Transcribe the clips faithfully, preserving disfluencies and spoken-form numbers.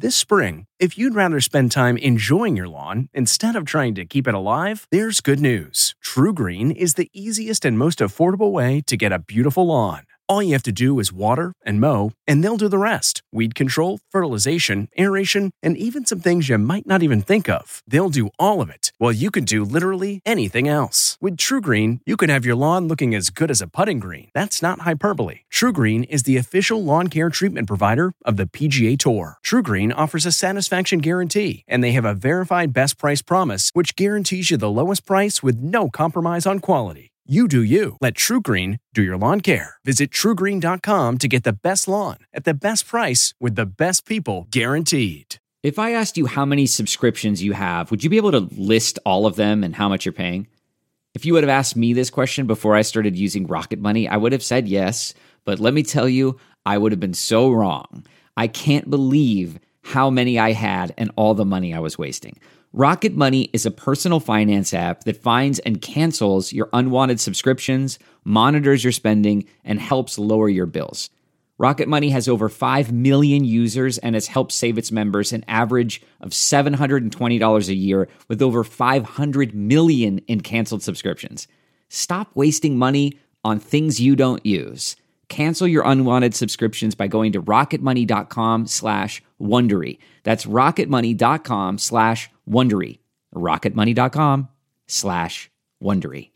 This spring, if you'd rather spend time enjoying your lawn instead of trying to keep it alive, there's good news. TruGreen is the easiest and most affordable way to get a beautiful lawn. All you have to do is water and mow, and they'll do the rest. Weed control, fertilization, aeration, and even some things you might not even think of. They'll do all of it, while you can do literally anything else. With TruGreen, you can have your lawn looking as good as a putting green. That's not hyperbole. TruGreen is the official lawn care treatment provider of the P G A Tour. TruGreen offers a satisfaction guarantee, and they have a verified best price promise, which guarantees you the lowest price with no compromise on quality. You do you. Let TruGreen do your lawn care. Visit True Green dot com to get the best lawn at the best price with the best people guaranteed. If I asked you how many subscriptions you have, would you be able to list all of them and how much you're paying? If you would have asked me this question before I started using Rocket Money, I would have said yes. But let me tell you, I would have been so wrong. I can't believe how many I had and all the money I was wasting. Rocket Money is a personal finance app that finds and cancels your unwanted subscriptions, monitors your spending, and helps lower your bills. Rocket Money has over five million users and has helped save its members an average of seven hundred twenty dollars a year with over five hundred million in canceled subscriptions. Stop wasting money on things you don't use. Cancel your unwanted subscriptions by going to rocketmoney.com slash Wondery. That's rocketmoney.com slash Wondery. rocketmoney.com slash Wondery.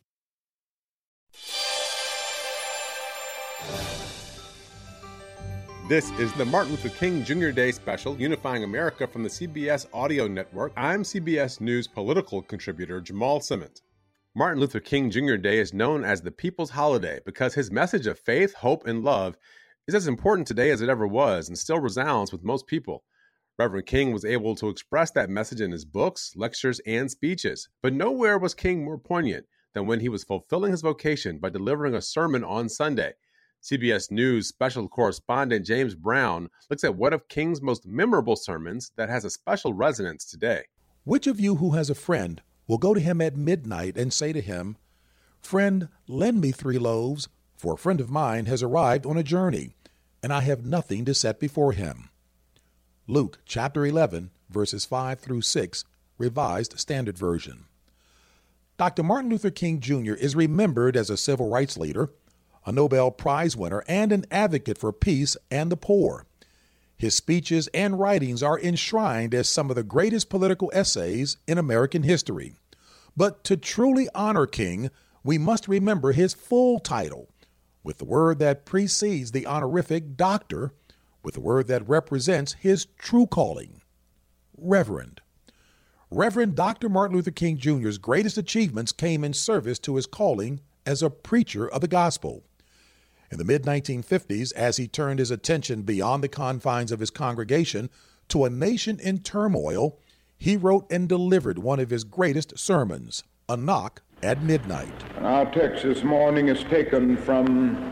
This is the Martin Luther King Junior Day special, Unifying America from the C B S Audio Network. I'm C B S News political contributor Jamal Simmons. Martin Luther King Junior Day is known as the people's holiday because his message of faith, hope, and love is as important today as it ever was and still resounds with most people. Reverend King was able to express that message in his books, lectures, and speeches, but nowhere was King more poignant than when he was fulfilling his vocation by delivering a sermon on Sunday. C B S News special correspondent James Brown looks at one of King's most memorable sermons that has a special resonance today. Which of you who has a friend will go to him at midnight and say to him, "Friend, lend me three loaves, for a friend of mine has arrived on a journey, and I have nothing to set before him"? Luke chapter eleven, verses five through six, Revised Standard Version. Doctor Martin Luther King Junior is remembered as a civil rights leader, a Nobel Prize winner, and an advocate for peace and the poor. His speeches and writings are enshrined as some of the greatest political essays in American history. But to truly honor King, we must remember his full title, with the word that precedes the honorific doctor, with the word that represents his true calling, Reverend. Reverend Doctor Martin Luther King Junior's greatest achievements came in service to his calling as a preacher of the gospel. In the mid nineteen fifties, as he turned his attention beyond the confines of his congregation to a nation in turmoil, he wrote and delivered one of his greatest sermons, A Knock at Midnight. Our text this morning is taken from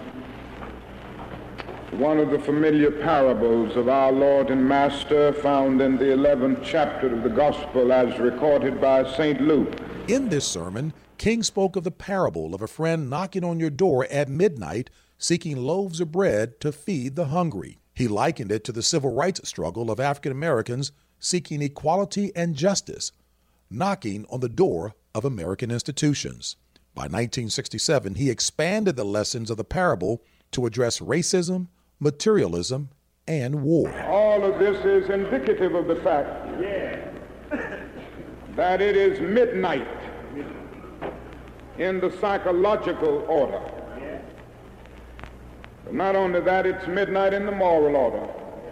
one of the familiar parables of our Lord and Master, found in the eleventh chapter of the Gospel as recorded by Saint Luke. In this sermon, King spoke of the parable of a friend knocking on your door at midnight, seeking loaves of bread to feed the hungry. He likened it to the civil rights struggle of African Americans seeking equality and justice, knocking on the door of American institutions. By nineteen sixty-seven, he expanded the lessons of the parable to address racism, materialism, and war. All of this is indicative of the fact yeah. that it is midnight in the psychological order. Yeah. But not only that, it's midnight in the moral order.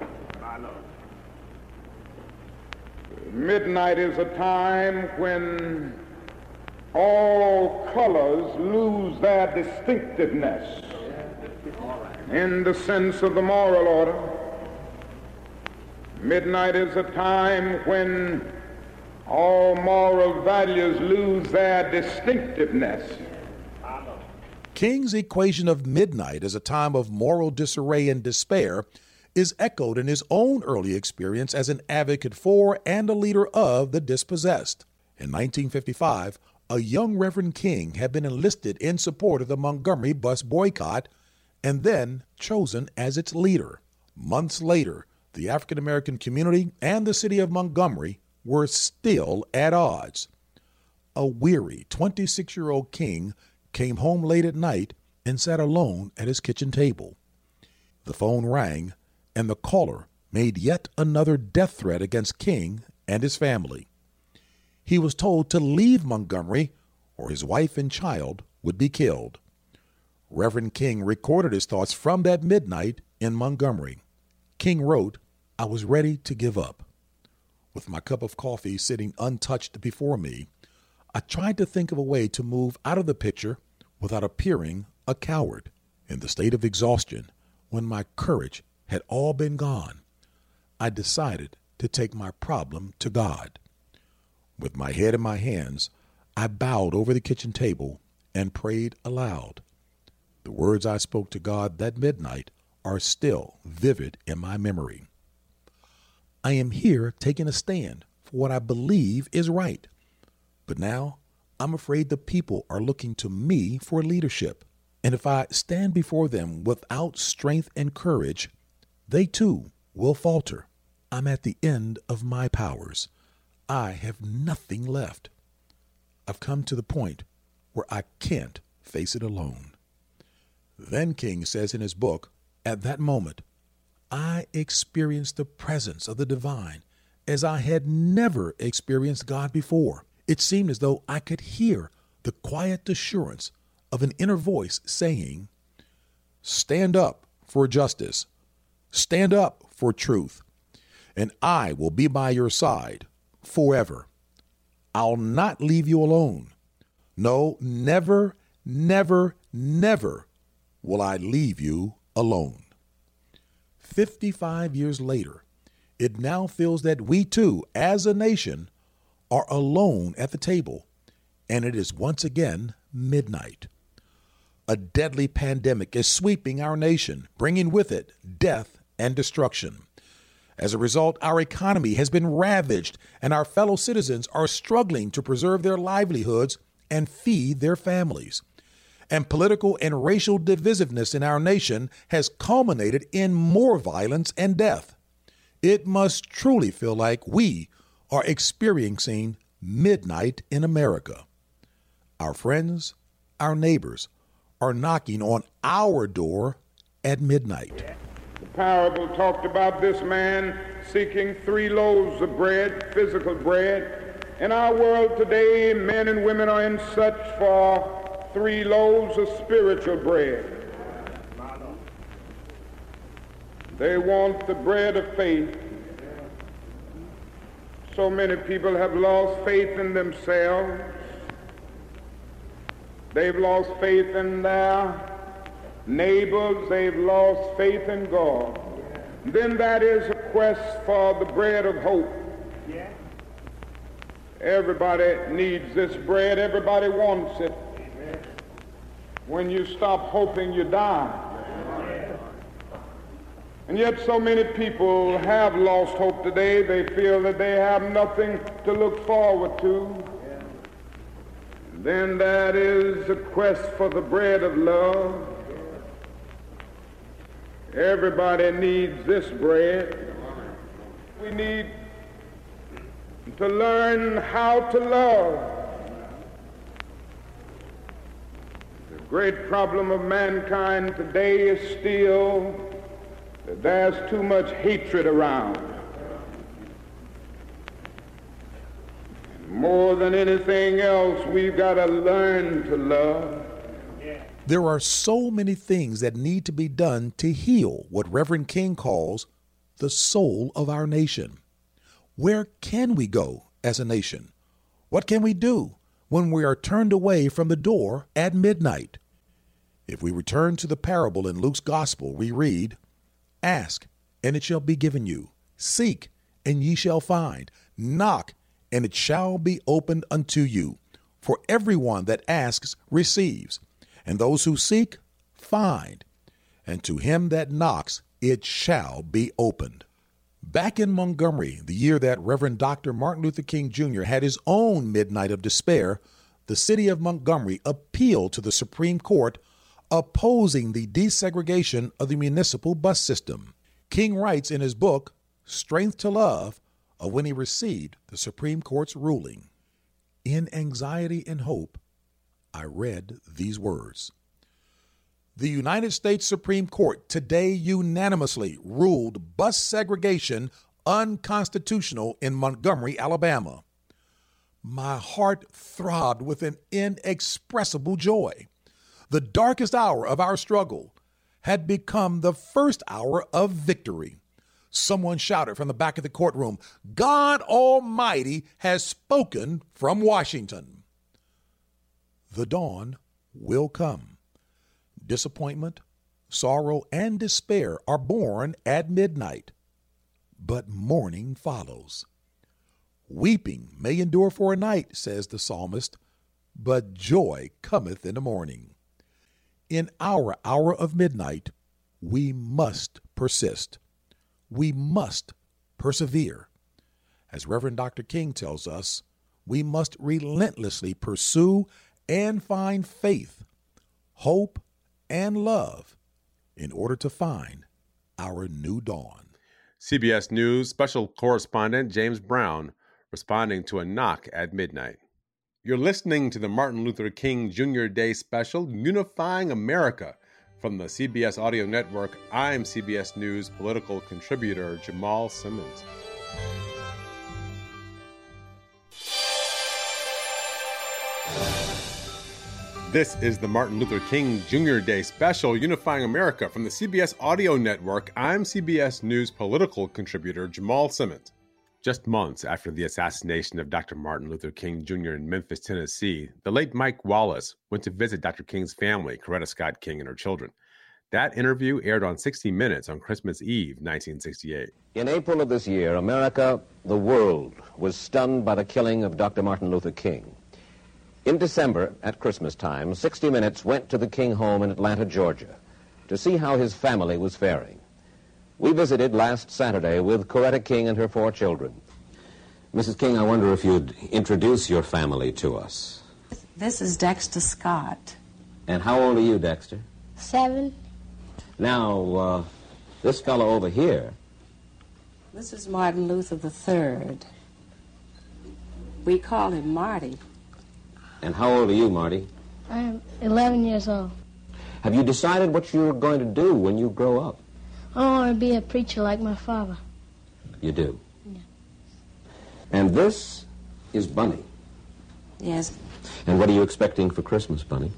Midnight is a time when all colors lose their distinctiveness in the sense of the moral order. Midnight is a time when all moral values lose their distinctiveness. King's equation of midnight as a time of moral disarray and despair is echoed in his own early experience as an advocate for and a leader of the dispossessed. In nineteen fifty-five, a young Reverend King had been enlisted in support of the Montgomery bus boycott and then chosen as its leader. Months later, the African American community and the city of Montgomery were still at odds. A weary twenty-six-year-old King came home late at night and sat alone at his kitchen table. The phone rang, and the caller made yet another death threat against King and his family. He was told to leave Montgomery or his wife and child would be killed. Reverend King recorded his thoughts from that midnight in Montgomery. King wrote, "I was ready to give up. With my cup of coffee sitting untouched before me, I tried to think of a way to move out of the picture without appearing a coward. In the state of exhaustion, when my courage had all been gone, I decided to take my problem to God. With my head in my hands, I bowed over the kitchen table and prayed aloud. The words I spoke to God that midnight are still vivid in my memory. I am here taking a stand for what I believe is right. But now I'm afraid the people are looking to me for leadership. And if I stand before them without strength and courage, they too will falter. I'm at the end of my powers. I have nothing left. I've come to the point where I can't face it alone." Then King says in his book, "At that moment, I experienced the presence of the divine as I had never experienced God before. It seemed as though I could hear the quiet assurance of an inner voice saying, 'Stand up for justice. Stand up for truth. And I will be by your side forever. I'll not leave you alone. No, never, never, never will I leave you alone.'" fifty-five years later, it now feels that we too, as a nation, are alone at the table, and it is once again midnight. A deadly pandemic is sweeping our nation, bringing with it death and destruction. As a result, our economy has been ravaged, and our fellow citizens are struggling to preserve their livelihoods and feed their families. And political and racial divisiveness in our nation has culminated in more violence and death. It must truly feel like we are experiencing midnight in America. Our friends, our neighbors, are knocking on our door at midnight. The parable talked about this man seeking three loaves of bread, physical bread. In our world today, men and women are in search for three loaves of spiritual bread. They want the bread of faith. So many people have lost faith in themselves. They've lost faith in their neighbors. They've lost faith in God. Then that is a quest for the bread of hope. Everybody needs this bread. Everybody wants it. When you stop hoping, you die. And yet so many people have lost hope today. They feel that they have nothing to look forward to. Then that is a quest for the bread of love. Everybody needs this bread. We need to learn how to love. The great problem of mankind today is still that there's too much hatred around. More than anything else, we've got to learn to love. There are so many things that need to be done to heal what Reverend King calls the soul of our nation. Where can we go as a nation? What can we do when we are turned away from the door at midnight? If we return to the parable in Luke's gospel, we read, "Ask, and it shall be given you. Seek, and ye shall find. Knock, and it shall be opened unto you. For everyone that asks receives, and those who seek find, and to him that knocks it shall be opened." Back in Montgomery, the year that Reverend Doctor Martin Luther King Junior had his own midnight of despair, the city of Montgomery appealed to the Supreme Court opposing the desegregation of the municipal bus system. King writes in his book, strength to love of when he received the Supreme Court's ruling. In anxiety and hope, I read these words. The United States Supreme Court today unanimously ruled bus segregation unconstitutional in Montgomery, Alabama. My heart throbbed with an inexpressible joy. The darkest hour of our struggle had become the first hour of victory. Someone shouted from the back of the courtroom, God Almighty has spoken from Washington. The dawn will come. Disappointment, sorrow, and despair are born at midnight, but morning follows. Weeping may endure for a night, says the psalmist, but joy cometh in the morning. In our hour of midnight, we must persist. We must persevere. As Reverend Doctor King tells us, we must relentlessly pursue and find faith, hope, and love in order to find our new dawn. C B S News special correspondent James Brown responding to a knock at midnight. You're listening to the Martin Luther King Junior Day special, Unifying America. From the C B S Audio Network, I'm C B S News political contributor Jamal Simmons. This is the Martin Luther King Junior Day special, Unifying America. From the C B S Audio Network, I'm C B S News political contributor Jamal Simmons. Just months after the assassination of Doctor Martin Luther King Junior in Memphis, Tennessee, the late Mike Wallace went to visit Doctor King's family, Coretta Scott King and her children. That interview aired on sixty minutes on Christmas Eve, nineteen sixty-eight. In April of this year, America, the world, was stunned by the killing of Doctor Martin Luther King. In December, at Christmas time, sixty minutes went to the King home in Atlanta, Georgia, to see how his family was faring. We visited last Saturday with Coretta King and her four children. Missus King, I wonder if you'd introduce your family to us. This is Dexter Scott. And how old are you, Dexter? Seven. Now, uh, this fellow over here... This is Martin Luther the Third. We call him Marty. And how old are you, Marty? I'm eleven years old. Have you decided what you're going to do when you grow up? I want to be a preacher like my father. You do? Yeah. And this is Bunny. Yes. And what are you expecting for Christmas, Bunny?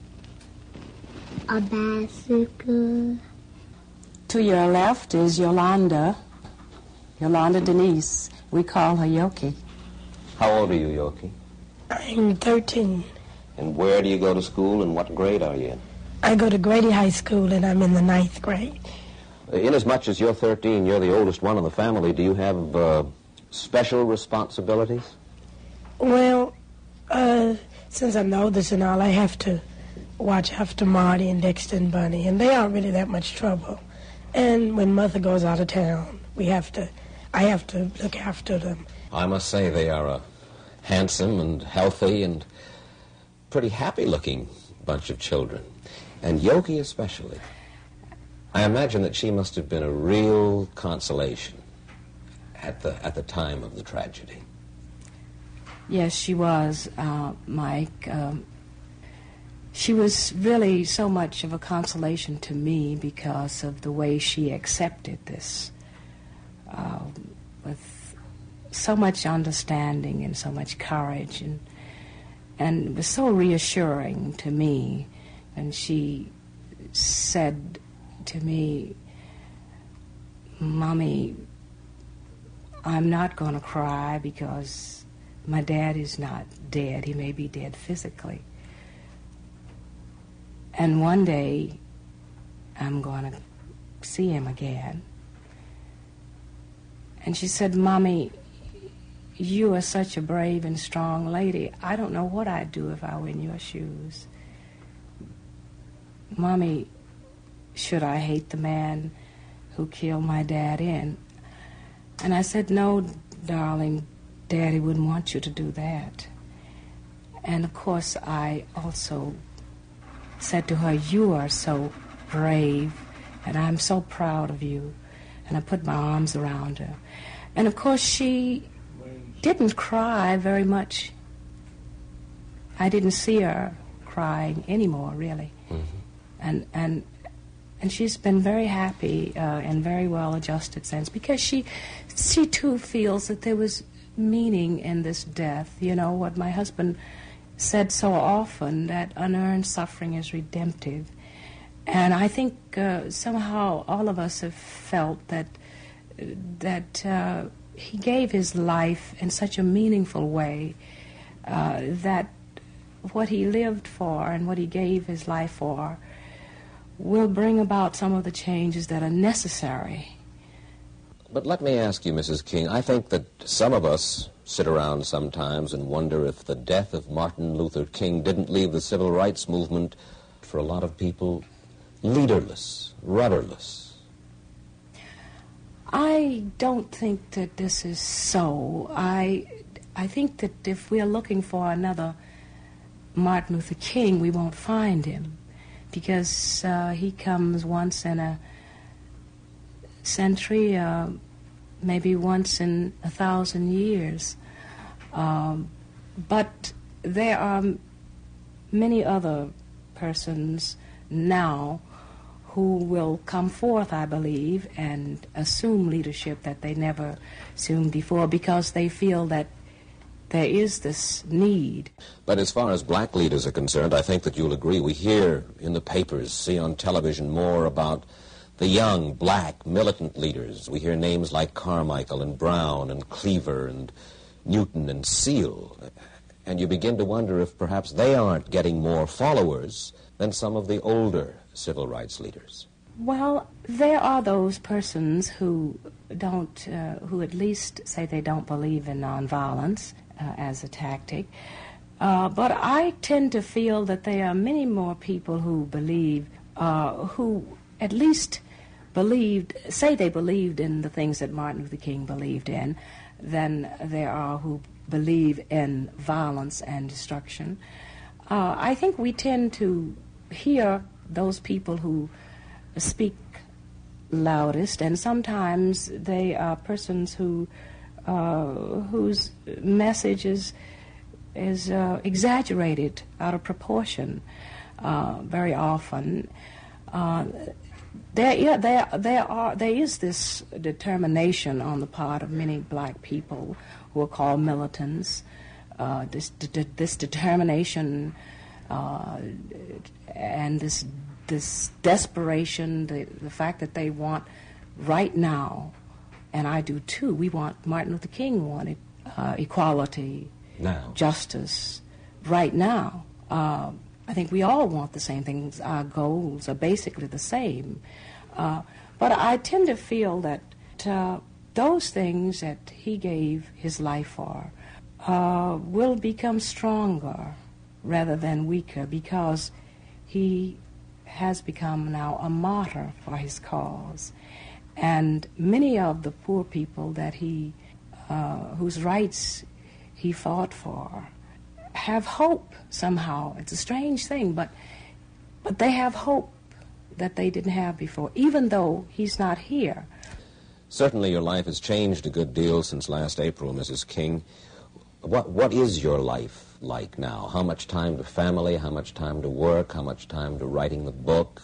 A bicycle. To your left is Yolanda. Yolanda Denise. We call her Yoki. How old are you, Yoki? I'm thirteen. And where do you go to school, and what grade are you in? I go to Grady High School, and I'm in the ninth grade. Inasmuch as you're thirteen, you're the oldest one in the family, do you have uh, special responsibilities? Well, uh, since I'm the oldest and all, I have to watch after Marty and Dexter and Bunny, and they aren't really that much trouble. And when Mother goes out of town, we have to, I have to look after them. I must say they are a handsome and healthy and pretty happy-looking bunch of children, and Yoki especially. I imagine that she must have been a real consolation at the at the time of the tragedy. Yes, she was, uh, Mike. Um, she was really so much of a consolation to me because of the way she accepted this uh, with so much understanding and so much courage, and and it was so reassuring to me. And she said to me, Mommy, I'm not going to cry because my dad is not dead. He may be dead physically. And one day, I'm going to see him again. And she said, Mommy, you are such a brave and strong lady. I don't know what I'd do if I were in your shoes. Mommy, should I hate the man who killed my dad in? And I said, no, darling, Daddy wouldn't want you to do that. And of course, I also said to her, you are so brave, and I'm so proud of you. and I put my arms around her. And of course she didn't cry very much. I didn't see her crying anymore, really. Mm-hmm. And and and she's been very happy uh, and very well adjusted since, because she she too feels that there was meaning in this death. You know, what my husband said so often, that unearned suffering is redemptive. And I think uh, somehow all of us have felt that that uh, he gave his life in such a meaningful way, uh, that what he lived for and what he gave his life for will bring about some of the changes that are necessary. But let me ask you, Missus King, I think that some of us sit around sometimes and wonder if the death of Martin Luther King didn't leave the civil rights movement, for a lot of people, leaderless, rudderless. I don't think that this is so. I, I think that if we're looking for another Martin Luther King, we won't find him, because uh, he comes once in a century, uh, maybe once in a thousand years. Um, but there are many other persons now who will come forth, I believe, and assume leadership that they never assumed before, because they feel that there is this need. But as far as black leaders are concerned, I think that you'll agree. We hear in the papers, see on television more about the young black militant leaders. We hear names like Carmichael and Brown and Cleaver and Newton and Seal. And you begin to wonder if perhaps they aren't getting more followers than some of the older civil rights leaders. Well, there are those persons who don't, uh, who at least say they don't believe in nonviolence uh, as a tactic. Uh, but I tend to feel that there are many more people who believe, uh, who at least believed, say they believed in the things that Martin Luther King believed in, than there are who believe in violence and destruction. Uh, I think we tend to hear those people who speak loudest, and sometimes they are persons who uh, whose message is, is uh, exaggerated out of proportion uh, very often. Uh, there, yeah, there, there are there is this determination on the part of many black people who are called militants. Uh, this, de- this determination uh, and this this desperation, the, the fact that they want right now, and I do too, we want, Martin Luther King wanted uh, equality, now. Justice, right now. Uh, I think we all want the same things. Our goals are basically the same. Uh, but I tend to feel that uh, those things that he gave his life for uh, will become stronger rather than weaker, because he has become now a martyr for his cause. And many of the poor people that he, uh, whose rights he fought for, have hope somehow. It's a strange thing, but but they have hope that they didn't have before, even though he's not here. Certainly your life has changed a good deal since last April, Missus King. What What is your life like now? How much time to family, how much time to work, how much time to writing the book?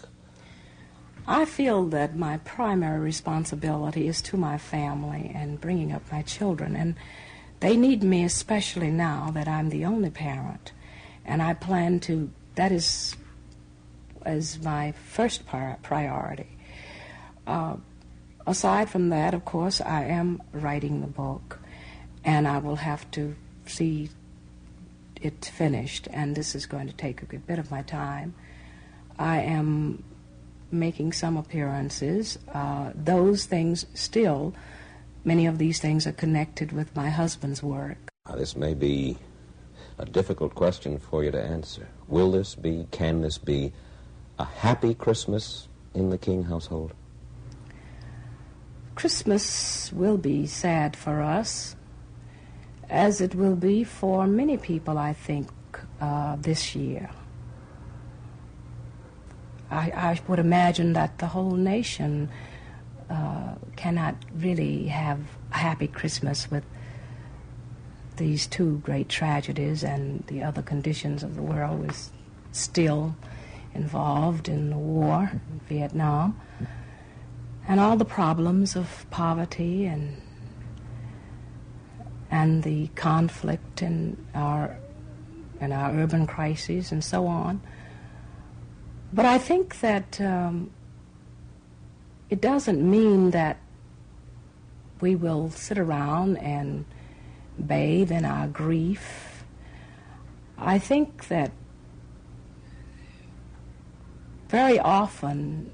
I feel that my primary responsibility is to my family and bringing up my children, and they need me especially now that I'm the only parent, and I plan to, that is, is my first pri- priority. Uh, aside from that, of course, I am writing the book, and I will have to see it finished, and this is going to take a good bit of my time. I am making some appearances. Uh, those things still, many of these things are connected with my husband's work. Now, this may be a difficult question for you to answer. Will this be, can this be, a happy Christmas in the King household? Christmas will be sad for us, as it will be for many people, I think, uh, this year. I, I would imagine that the whole nation uh, cannot really have a happy Christmas with these two great tragedies and the other conditions of the world was still involved in the war in Vietnam and all the problems of poverty and and the conflict in our in our urban crises and so on. But I think that um, it doesn't mean that we will sit around and bathe in our grief. I think that very often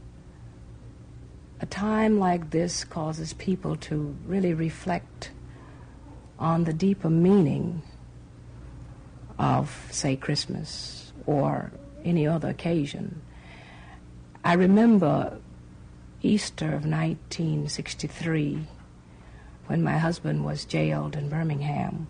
a time like this causes people to really reflect on the deeper meaning of, say, Christmas or any other occasion. I remember Easter of nineteen sixty-three, when my husband was jailed in Birmingham.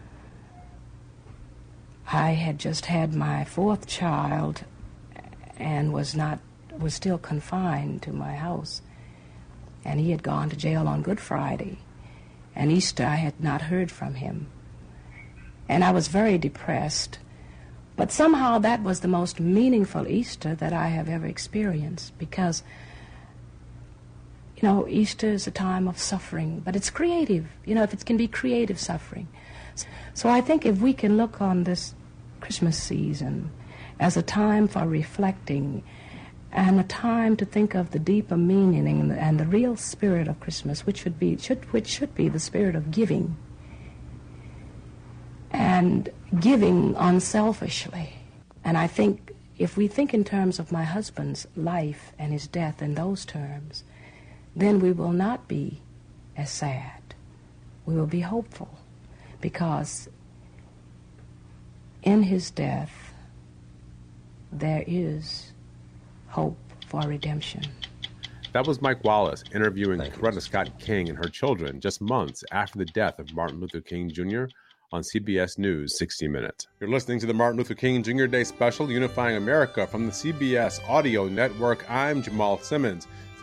I had just had my fourth child and was not was still confined to my house. And he had gone to jail on Good Friday. And Easter I had not heard from him. And I was very depressed. But somehow that was the most meaningful Easter that I have ever experienced, because you know, Easter is a time of suffering, but it's creative, you know, if it can be creative suffering. So I think if we can look on this Christmas season as a time for reflecting and a time to think of the deeper meaning and the, and the real spirit of Christmas, which should be should which should be the spirit of giving, and giving unselfishly. And I think if we think in terms of my husband's life and his death in those terms, then we will not be as sad. We will be hopeful, because in his death there is hope for redemption. That was Mike Wallace interviewing Coretta Scott King and her children just months after the death of Martin Luther King Junior on C B S News sixty minutes. You're listening to the Martin Luther King Junior Day Special, Unifying America, from the C B S Audio Network. I'm Jamal Simmons.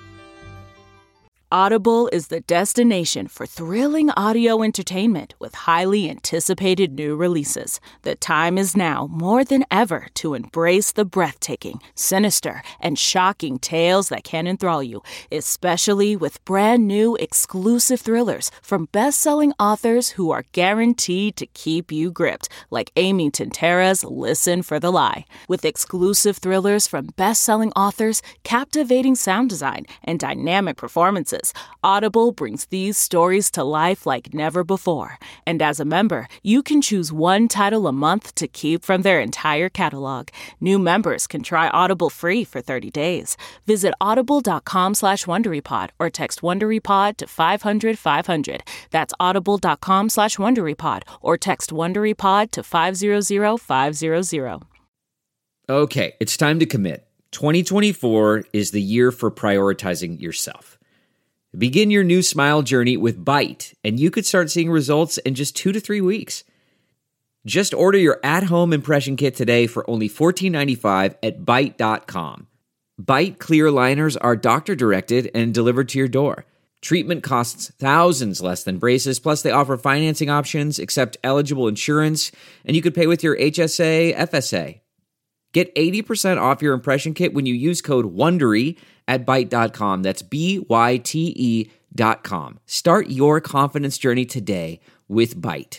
Audible is the destination for thrilling audio entertainment with highly anticipated new releases. The time is now more than ever to embrace the breathtaking, sinister, and shocking tales that can enthrall you, especially with brand new exclusive thrillers from best-selling authors who are guaranteed to keep you gripped, like Amy Tintera's Listen for the Lie. With exclusive thrillers from best-selling authors, captivating sound design, and dynamic performances, Audible brings these stories to life like never before. And as a member, you can choose one title a month to keep from their entire catalog. New members can try Audible free for thirty days. Visit audible.com slash WonderyPod or text WonderyPod to five hundred five hundred. That's audible.com slash WonderyPod or text WonderyPod to five hundred five hundred. Okay, it's time to commit. twenty twenty-four is the year for prioritizing yourself. Begin your new smile journey with Byte, and you could start seeing results in just two to three weeks. Just order your at-home impression kit today for only fourteen ninety-five at byte dot com. Byte clear liners are doctor-directed and delivered to your door. Treatment costs thousands less than braces, plus they offer financing options, accept eligible insurance, and you could pay with your H S A, F S A. Get eighty percent off your impression kit when you use code WONDERY at byte dot com. That's B Y T E dot com. Start your confidence journey today with Byte.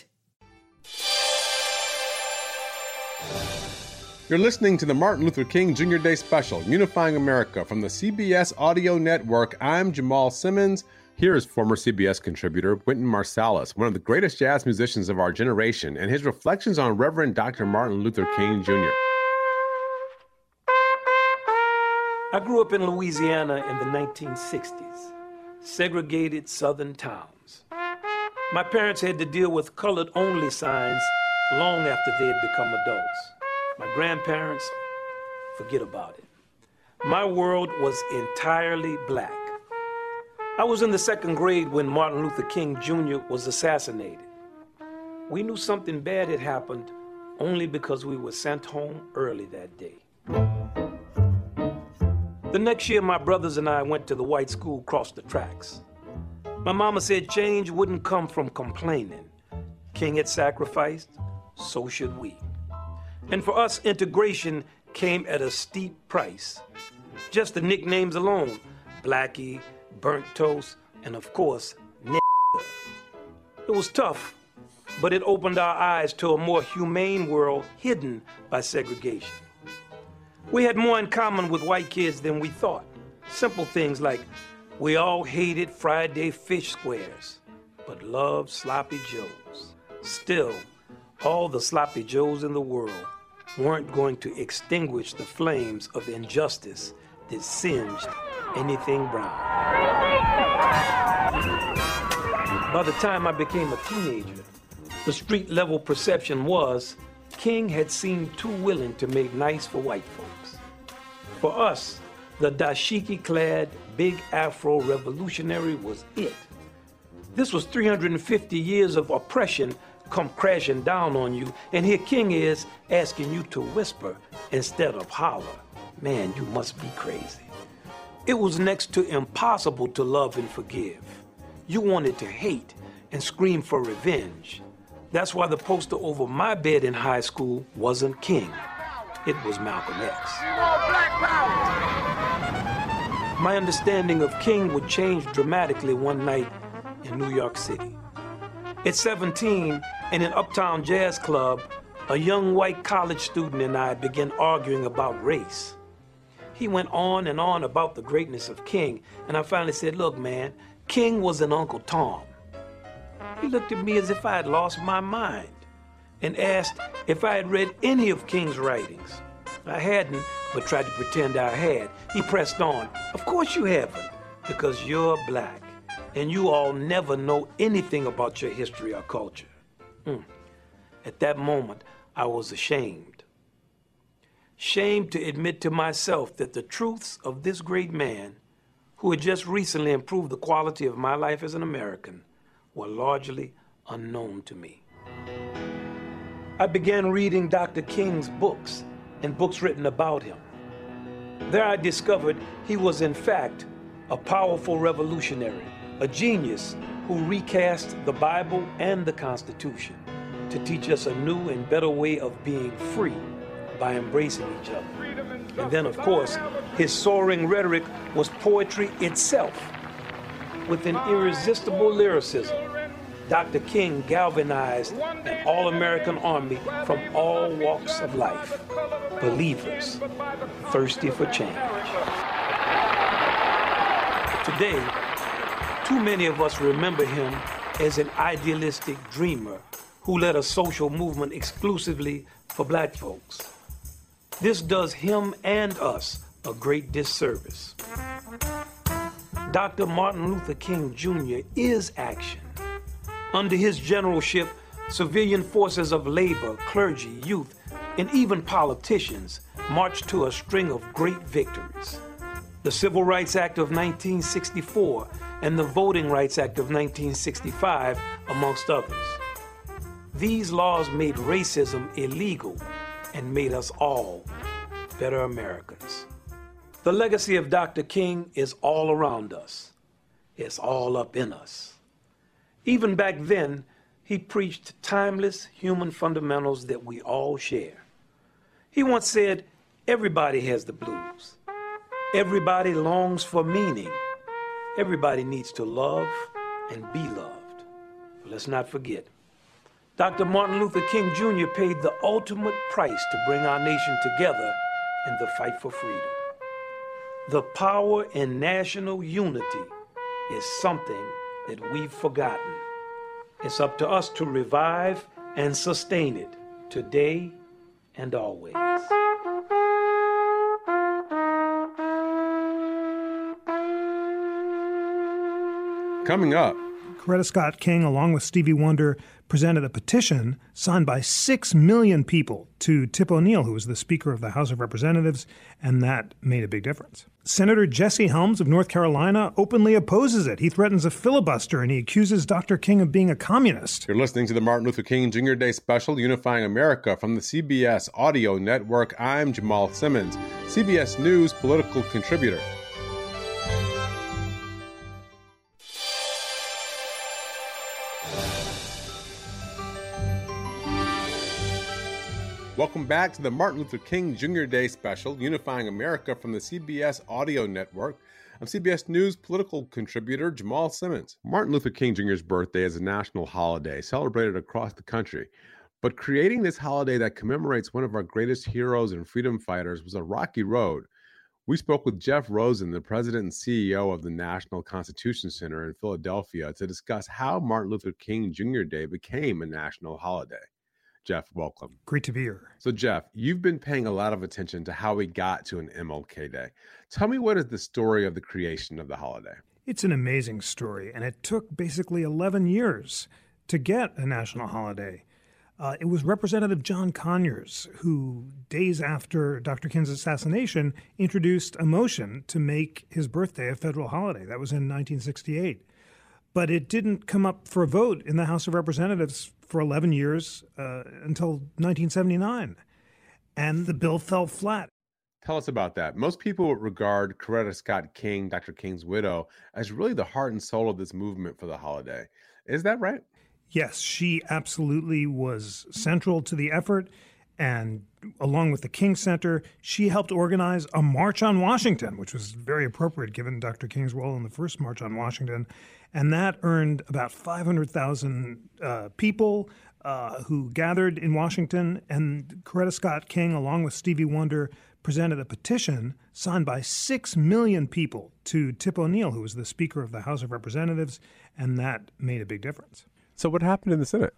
You're listening to the Martin Luther King Junior Day Special, Unifying America, from the C B S Audio Network. I'm Jamal Simmons. Here is former C B S contributor Wynton Marsalis, one of the greatest jazz musicians of our generation, and his reflections on Reverend Doctor Martin Luther King Junior I grew up in Louisiana in the nineteen sixties, segregated southern towns. My parents had to deal with colored-only signs long after they had become adults. My grandparents, forget about it. My world was entirely black. I was in the second grade when Martin Luther King Junior was assassinated. We knew something bad had happened only because we were sent home early that day. The next year, my brothers and I went to the white school across the tracks. My mama said change wouldn't come from complaining. King had sacrificed, so should we. And for us, integration came at a steep price. Just the nicknames alone, Blackie, Burnt Toast, and of course, N***. It was tough, but it opened our eyes to a more humane world hidden by segregation. We had more in common with white kids than we thought. Simple things like we all hated Friday fish squares, but loved sloppy joes. Still, all the sloppy joes in the world weren't going to extinguish the flames of injustice that singed anything brown. By the time I became a teenager, the street-level perception was King had seemed too willing to make nice for white folks. For us, the dashiki-clad, big afro revolutionary was it. This was three hundred fifty years of oppression come crashing down on you, and here King is asking you to whisper instead of holler. Man, you must be crazy. It was next to impossible to love and forgive. You wanted to hate and scream for revenge. That's why the poster over my bed in high school wasn't King. It was Malcolm X. My understanding of King would change dramatically one night in New York City. At seventeen, in an uptown jazz club, a young white college student and I began arguing about race. He went on and on about the greatness of King, and I finally said, look, man, King was an Uncle Tom. He looked at me as if I had lost my mind and asked if I had read any of King's writings. I hadn't, but tried to pretend I had. He pressed on, of course you haven't, because you're black, and you all never know anything about your history or culture. Mm. At that moment, I was ashamed. Shamed to admit to myself that the truths of this great man, who had just recently improved the quality of my life as an American, were largely unknown to me. I began reading Doctor King's books and books written about him. There I discovered he was in fact a powerful revolutionary, a genius who recast the Bible and the Constitution to teach us a new and better way of being free by embracing each other. And then, of course, his soaring rhetoric was poetry itself. With an irresistible lyricism, Doctor King galvanized an all-American army from all walks of life, believers thirsty for change. Today, too many of us remember him as an idealistic dreamer who led a social movement exclusively for black folks. This does him and us a great disservice. Doctor Martin Luther King Junior is action. Under his generalship, civilian forces of labor, clergy, youth, and even politicians marched to a string of great victories. The Civil Rights Act of nineteen sixty-four and the Voting Rights Act of nineteen sixty-five, amongst others. These laws made racism illegal and made us all better Americans. The legacy of Doctor King is all around us. It's all up in us. Even back then, he preached timeless human fundamentals that we all share. He once said, everybody has the blues. Everybody longs for meaning. Everybody needs to love and be loved. But let's not forget, Doctor Martin Luther King Junior paid the ultimate price to bring our nation together in the fight for freedom. The power in national unity is something that we've forgotten. It's up to us to revive and sustain it today and always. Coming up, Coretta Scott King, along with Stevie Wonder, presented a petition signed by six million people to Tip O'Neill, who was the Speaker of the House of Representatives, and that made a big difference. Senator Jesse Helms of North Carolina openly opposes it. He threatens a filibuster, and he accuses Doctor King of being a communist. You're listening to the Martin Luther King Junior Day Special, Unifying America, from the C B S Audio Network. I'm Jamal Simmons, C B S News political contributor. Welcome back to the Martin Luther King Junior Day Special, Unifying America, from the C B S Audio Network. I'm C B S News political contributor Jamal Simmons. Martin Luther King Junior's birthday is a national holiday celebrated across the country. But creating this holiday that commemorates one of our greatest heroes and freedom fighters was a rocky road. We spoke with Jeff Rosen, the president and C E O of the National Constitution Center in Philadelphia, to discuss how Martin Luther King Junior Day became a national holiday. Jeff, welcome. Great to be here. So, Jeff, you've been paying a lot of attention to how we got to an M L K Day. Tell me, what is the story of the creation of the holiday? It's an amazing story, and it took basically eleven years to get a national holiday. Uh, it was Representative John Conyers who, days after Doctor King's assassination, introduced a motion to make his birthday a federal holiday. That was in nineteen sixty-eight. But it didn't come up for a vote in the House of Representatives for eleven years uh, until nineteen seventy-nine. And the bill fell flat. Tell us about that. Most people regard Coretta Scott King, Doctor King's widow, as really the heart and soul of this movement for the holiday. Is that right? Yes, she absolutely was central to the effort. And along with the King Center, she helped organize a March on Washington, which was very appropriate given Doctor King's role in the first March on Washington. And that earned about five hundred thousand uh, people uh, who gathered in Washington. And Coretta Scott King, along with Stevie Wonder, presented a petition signed by six million people to Tip O'Neill, who was the Speaker of the House of Representatives. And that made a big difference. So what happened in the Senate?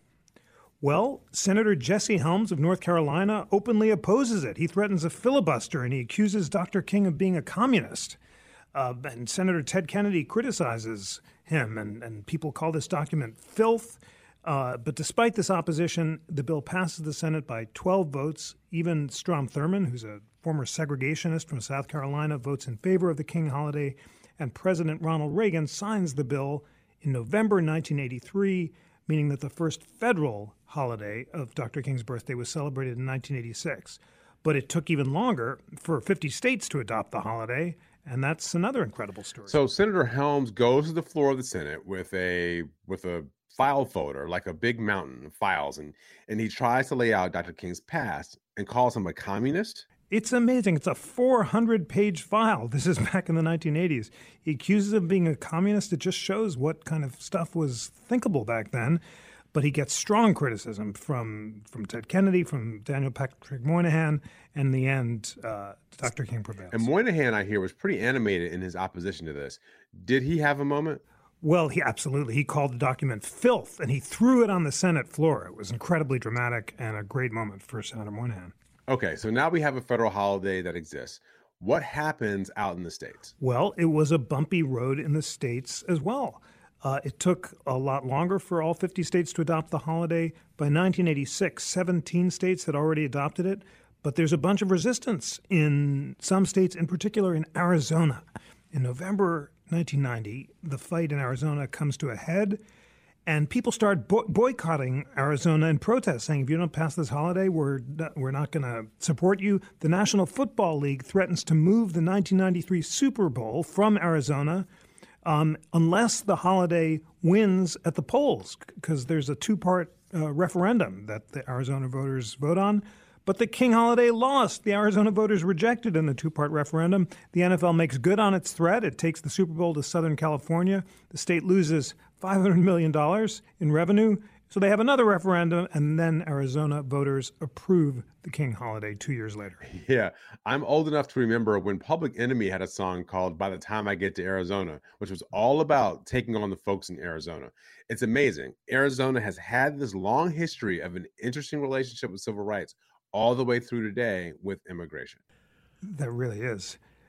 Well, Senator Jesse Helms of North Carolina openly opposes it. He threatens a filibuster, and he accuses Doctor King of being a communist. Uh, and Senator Ted Kennedy criticizes him, and, and people call this document filth. Uh, but despite this opposition, the bill passes the Senate by twelve votes. Even Strom Thurmond, who's a former segregationist from South Carolina, votes in favor of the King holiday. And President Ronald Reagan signs the bill in November nineteen eighty-three, meaning that the first federal holiday of Doctor King's birthday was celebrated in nineteen eighty-six. But it took even longer for fifty states to adopt the holiday, and that's another incredible story. So Senator Helms goes to the floor of the Senate with a with a file folder, like a big mountain of files, and, and he tries to lay out Doctor King's past and calls him a communist. It's amazing. It's a four hundred page file. This is back in the nineteen eighties. He accuses him of being a communist. It just shows what kind of stuff was thinkable back then. But he gets strong criticism from, from Ted Kennedy, from Daniel Patrick Moynihan, and in the end, uh, Doctor King prevails. And Moynihan, I hear, was pretty animated in his opposition to this. Did he have a moment? Well, he absolutely. He called the document filth, and he threw it on the Senate floor. It was incredibly dramatic and a great moment for Senator Moynihan. Okay, so now we have a federal holiday that exists. What happens out in the states? Well, it was a bumpy road in the states as well. Uh, it took a lot longer for all fifty states to adopt the holiday. By nineteen eighty-six, seventeen states had already adopted it, but there's a bunch of resistance in some states, in particular in Arizona. In November nineteen ninety, the fight in Arizona comes to a head, and people start bo- boycotting Arizona in protest, saying, if you don't pass this holiday, we're not, we're not going to support you. The National Football League threatens to move the nineteen ninety-three Super Bowl from Arizona Um, unless the holiday wins at the polls, because there's a two-part uh, referendum that the Arizona voters vote on. But the King holiday lost. The Arizona voters rejected in the two-part referendum. The N F L makes good on its threat. It takes the Super Bowl to Southern California. The state loses five hundred million dollars in revenue. So they have another referendum, and then Arizona voters approve the King holiday two years later. Yeah, I'm old enough to remember when Public Enemy had a song called By the Time I Get to Arizona, which was all about taking on the folks in Arizona. It's amazing. Arizona has had this long history of an interesting relationship with civil rights all the way through today with immigration. That really is.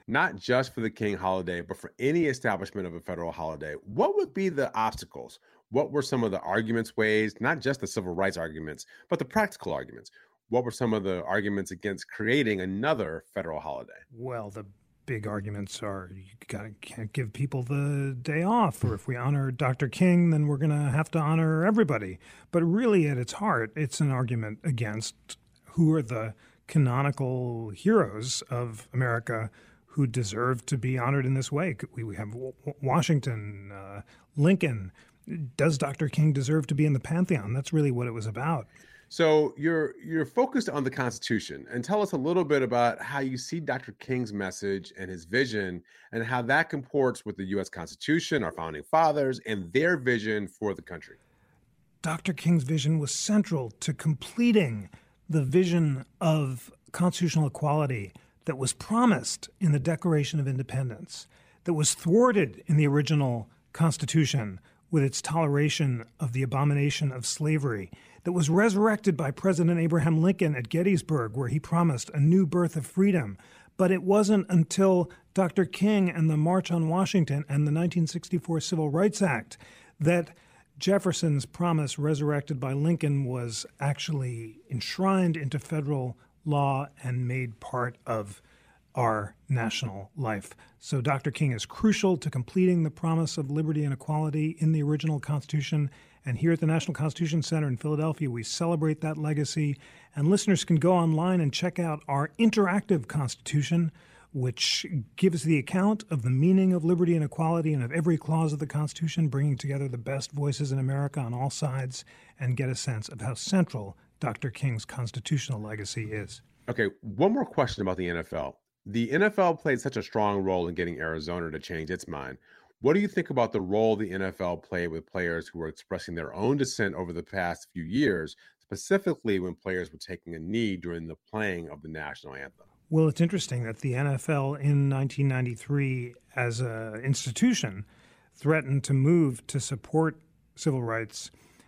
not just for the King holiday, but for any establishment of a federal holiday, what would be the obstacles? What were some of the arguments ways, not just the civil rights arguments, but the practical arguments? What were some of the arguments against creating another federal holiday? Well, the big arguments are you gotta, can't give people the day off, or if we honor Doctor King, then we're going to have to honor everybody. But really, at its heart, it's an argument against who are the canonical heroes of America who deserve to be honored in this way. We have Washington, uh, Lincoln. Does Doctor King deserve to be in the pantheon? That's really what it was about. So you're you're focused on the Constitution, and tell us a little bit about how you see Doctor King's message and his vision and how that comports with the U S Constitution, our founding fathers, and their vision for the country. Doctor King's vision was central to completing the vision of constitutional equality that was promised in the Declaration of Independence, that was thwarted in the original Constitution with its toleration of the abomination of slavery, that was resurrected by President Abraham Lincoln at Gettysburg, where he promised a new birth of freedom. But it wasn't until Doctor King and the March on Washington and the nineteen sixty-four Civil Rights Act that Jefferson's promise, resurrected by Lincoln, was actually enshrined into federal law and made part of our national life. So Doctor King is crucial to completing the promise of liberty and equality in the original Constitution. And here at the National Constitution Center in Philadelphia, we celebrate that legacy. And listeners can go online and check out our interactive Constitution, which gives the account of the meaning of liberty and equality and of every clause of the Constitution, bringing together the best voices in America on all sides, and get a sense of how central Doctor King's constitutional legacy is. Okay, one more question about the N F L. The N F L played such a strong role in getting Arizona to change its mind. What do you think about the role the N F L played with players who were expressing their own dissent over the past few years, specifically when players were taking a knee during the playing of the national anthem? Well, it's interesting that the N F L in nineteen ninety-three as an institution threatened to move to support civil rights,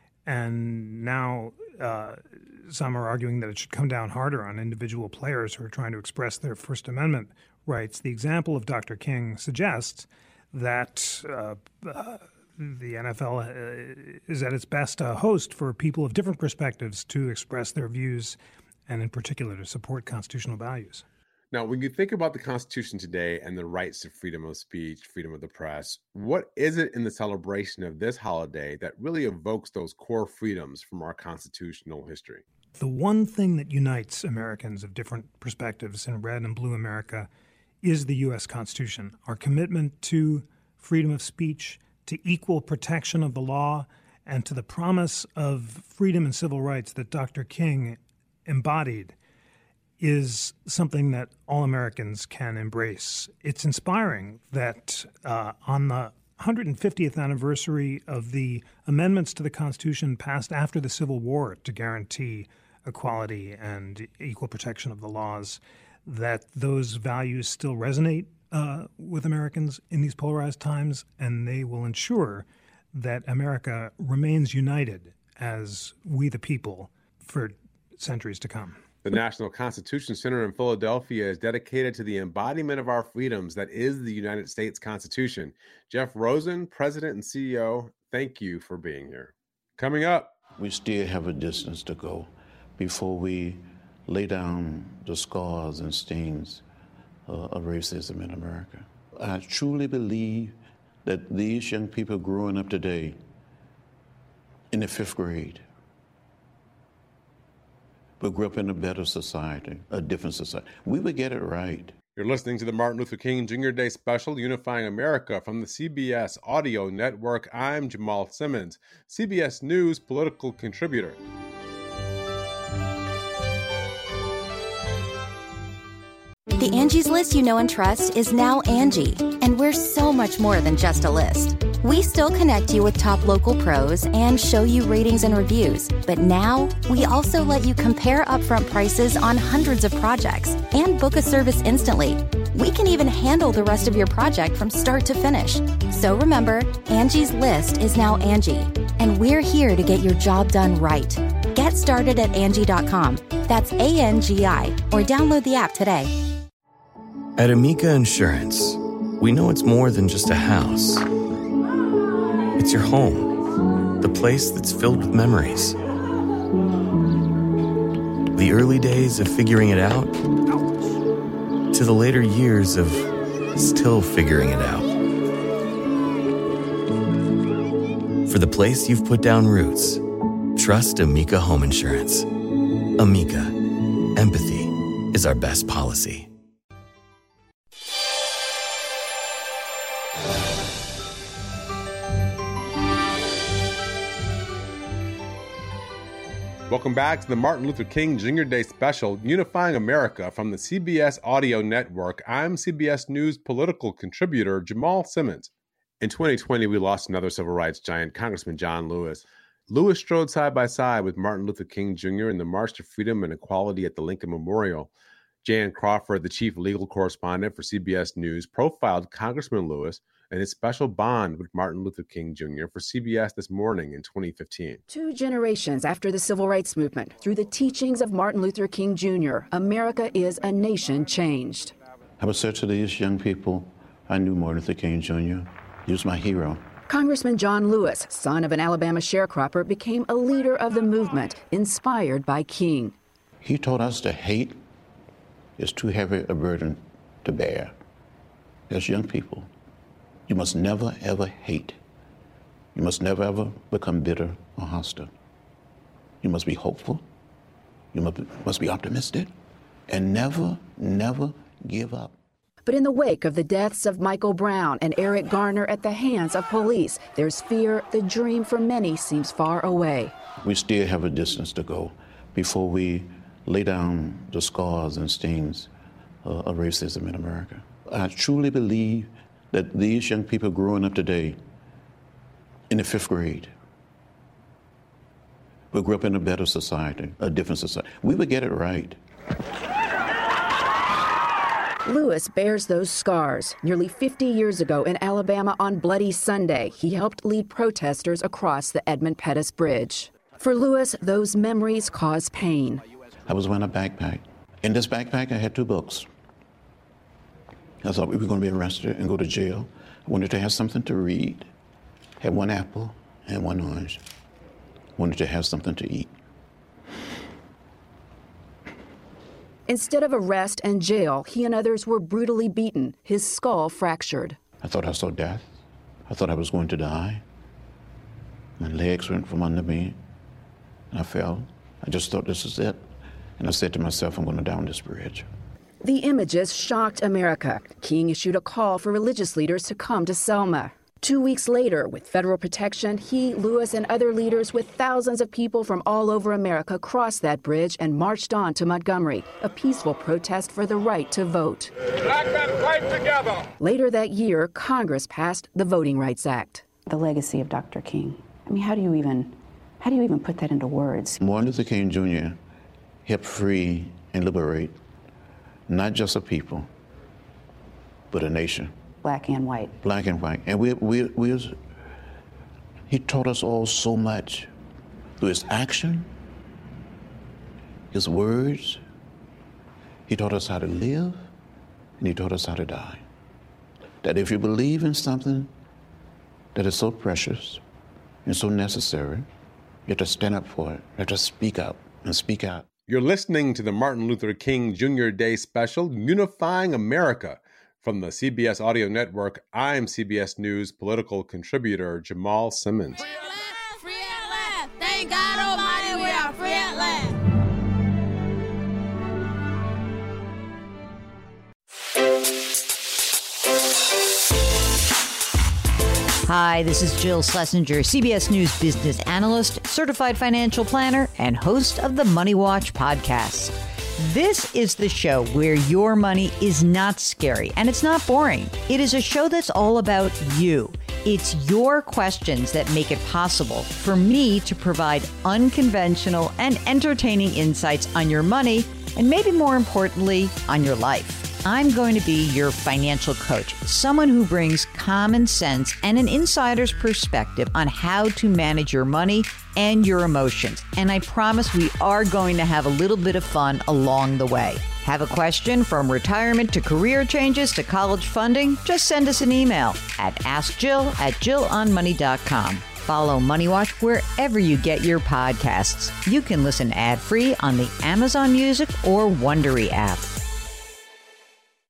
and now uh, some are arguing that it should come down harder on individual players who are trying to express their First Amendment rights. The example of Doctor King suggests that uh, uh, the N F L uh, is at its best a host for people of different perspectives to express their views, and in particular to support constitutional values. Now, when you think about the Constitution today and the rights to freedom of speech, freedom of the press, what is it in the celebration of this holiday that really evokes those core freedoms from our constitutional history? The one thing that unites Americans of different perspectives in red and blue America is the U S Constitution, our commitment to freedom of speech, to equal protection of the law, and to the promise of freedom and civil rights that Doctor King embodied is something that all Americans can embrace. It's inspiring that uh, on the one hundred fiftieth anniversary of the amendments to the Constitution passed after the Civil War to guarantee equality and equal protection of the laws, that those values still resonate uh, with Americans in these polarized times, and they will ensure that America remains united as we the people for centuries to come. The National Constitution Center in Philadelphia is dedicated to the embodiment of our freedoms that is the United States Constitution. Jeff Rosen, President and C E O, thank you for being here. Coming up, we still have a distance to go before we lay down the scars and stains uh, of racism in America. I truly believe that these young people growing up today in the fifth grade but grew up in a better society, a different society. We would get it right. You're listening to the Martin Luther King Junior Day Special, Unifying America, from the C B S Audio Network. I'm Jamal Simmons, C B S News political contributor. The Angie's List you know and trust is now Angie, and we're so much more than just a list. We still connect you with top local pros and show you ratings and reviews, but now we also let you compare upfront prices on hundreds of projects and book a service instantly. We can even handle the rest of your project from start to finish. So remember, Angie's List is now Angie, and we're here to get your job done right. Get started at Angie dot com. That's A N G I, or download the app today. At Amica Insurance, we know it's more than just a house. It's your home, the place that's filled with memories. The early days of figuring it out, to the later years of still figuring it out. For the place you've put down roots, trust Amica Home Insurance. Amica, empathy is our best policy. Welcome back to the Martin Luther King Junior Day special, Unifying America from the C B S Audio Network. I'm C B S News political contributor Jamal Simmons. In twenty twenty, we lost another civil rights giant, Congressman John Lewis. Lewis strode side by side with Martin Luther King Junior in the March to Freedom and Equality at the Lincoln Memorial. Jan Crawford, the chief legal correspondent for C B S News, profiled Congressman Lewis and his special bond with Martin Luther King Junior for C B S This Morning in twenty fifteen. Two generations after the Civil Rights Movement, through the teachings of Martin Luther King Junior, America is a nation changed. I would say to these young people, I knew Martin Luther King Junior He was my hero. Congressman John Lewis, son of an Alabama sharecropper, became a leader of the movement, inspired by King. He taught us that hate is too heavy a burden to bear. As young people, you must never, ever hate. You must never, ever become bitter or hostile. You must be hopeful. You must, must be optimistic. And never, never give up. But in the wake of the deaths of Michael Brown and Eric Garner at the hands of police, there's fear the dream for many seems far away. We still have a distance to go before we lay down the scars and stings uh, of racism in America. I truly believe that these young people growing up today in the fifth grade will grow up in a better society, a different society. We would get it right. Lewis bears those scars. Nearly fifty years ago in Alabama on Bloody Sunday, he helped lead protesters across the Edmund Pettus Bridge. For Lewis, those memories cause pain. I was wearing a backpack. In this backpack, I had two books. I thought we were going to be arrested and go to jail. I wanted to have something to read. Had one apple and one orange. Wanted to have something to eat. Instead of arrest and jail, he and others were brutally beaten, his skull fractured. I thought I saw death. I thought I was going to die. My legs went from under me, and I fell. I just thought this is it. And I said to myself, I'm going to down this bridge. The images shocked America. King issued a call for religious leaders to come to Selma. Two weeks later, with federal protection, he, Lewis, and other leaders with thousands of people from all over America crossed that bridge and marched on to Montgomery, a peaceful protest for the right to vote. Black men fight together. Later that year, Congress passed the Voting Rights Act. The legacy of Doctor King. I mean, how do you even, how do you even put that into words? Martin Luther King Junior helped free and liberate not just a people, but a nation. Black and white. Black and white. And we, we, we was, he taught us all so much through his action, his words. He taught us how to live, and he taught us how to die. That if you believe in something that is so precious and so necessary, you have to stand up for it. You have to speak up and speak out. You're listening to the Martin Luther King Junior Day special, Unifying America. From the C B S Audio Network, I'm C B S News political contributor Jamal Simmons. Free at last, free at last. Thank God Almighty, we are free at last. Hi, this is Jill Schlesinger, C B S News business analyst, certified financial planner, and host of the Money Watch podcast. This is the show where your money is not scary and it's not boring. It is a show that's all about you. It's your questions that make it possible for me to provide unconventional and entertaining insights on your money and maybe more importantly, on your life. I'm going to be your financial coach, someone who brings common sense and an insider's perspective on how to manage your money and your emotions. And I promise we are going to have a little bit of fun along the way. Have a question from retirement to career changes to college funding? Just send us an email at ask jill at jill on money dot com. Follow Money Watch wherever you get your podcasts. You can listen ad-free on the Amazon Music or Wondery app.